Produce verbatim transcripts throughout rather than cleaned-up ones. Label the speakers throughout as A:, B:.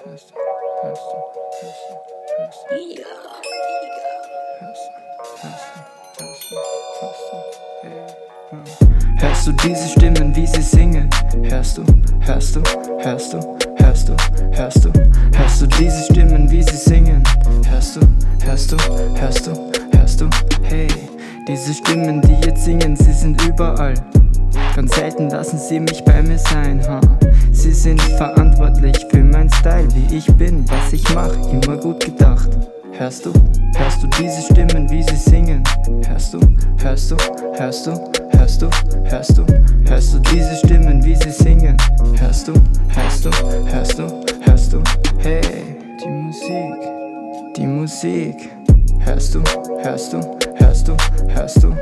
A: hörst du, hörst du, hörst du, hörst du, hörst du, hörst du, hörst du, hörst du, hörst du diese Stimmen, wie sie singen? Hörst du, hörst du, hörst du, hörst du, hörst du, hörst du diese Stimmen, wie sie singen? Hörst du, hörst du, hörst du, hörst du, hey, diese Stimmen, die jetzt singen, sie sind überall. Ganz selten lassen sie mich bei mir sein, ha. Sie sind verantwortlich für mein Style, wie ich bin, was ich mach, immer gut gedacht. Hörst du, hörst du diese Stimmen, wie sie singen? Hörst du, hörst du, hörst du, hörst du, hörst du, hörst du diese Stimmen, wie sie singen? Hörst du, hörst du, hörst du, hörst du, hey, die Musik, die Musik. Hörst du, hörst du, hörst du, hörst du,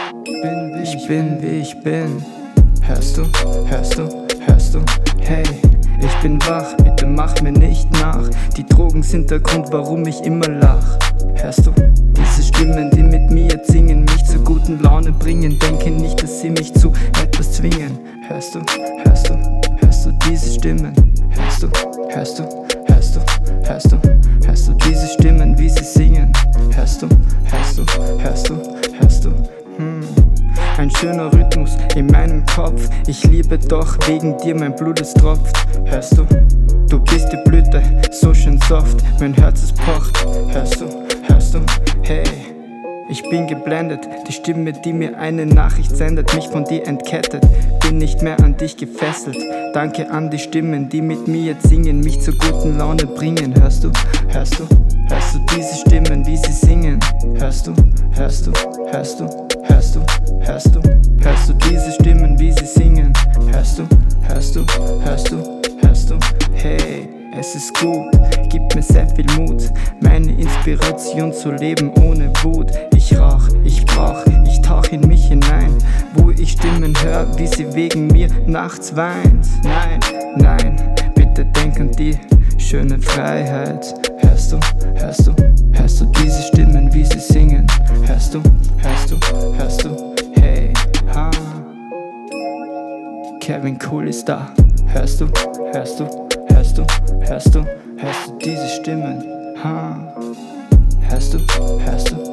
A: bin wie ich bin, wie ich bin. Hörst du, hörst du, hörst du, hey, ich bin wach, bitte mach mir nicht nach. Die Drogen sind der Grund, warum ich immer lach. Hörst du, diese Stimmen, die mit mir jetzt singen, mich zur guten Laune bringen, denke nicht, dass sie mich zu etwas zwingen. Hörst du, hörst du, hörst du diese Stimmen? Hörst du, hörst du, hörst du, hörst du, hörst du diese Stimmen, wie sie singen? Hörst du, hörst du, hörst du, hörst du, hm. Ein schöner Rhythmus in meinem Kopf. Ich liebe doch wegen dir, mein Blut es tropft. Hörst du, du bist die Blüte, so schön soft, mein Herz es pocht. Hörst du, hörst du, hey, ich bin geblendet. Die Stimme, die mir eine Nachricht sendet, mich von dir entkettet, bin nicht mehr an dich gefesselt. Danke an die Stimmen, die mit mir jetzt singen, mich zur guten Laune bringen. Hörst du, hörst du, hörst du diese Stimmen, wie sie singen? Hörst du, hörst du, hörst du, hörst du, hörst du, hörst du diese Stimmen, wie sie singen? Hörst du, hörst du, hörst du, hörst du, hey, es ist gut, gibt mir sehr viel Mut, meine Inspiration zu leben ohne Wut. Ich rauch, ich brauch, ich tauch in mich hinein, wo ich Stimmen hör, wie sie wegen mir nachts weint. Nein, nein, bitte denk an die schöne Freiheit. Hörst du, hörst du, hörst du diese Stimmen, wie sie singen? Hörst du, hörst du, hörst du, hey, ha. Kevin Cool ist da. Hörst du, hörst du, hörst du, hörst du, hörst du diese Stimmen? Ha. Hörst du, hörst du,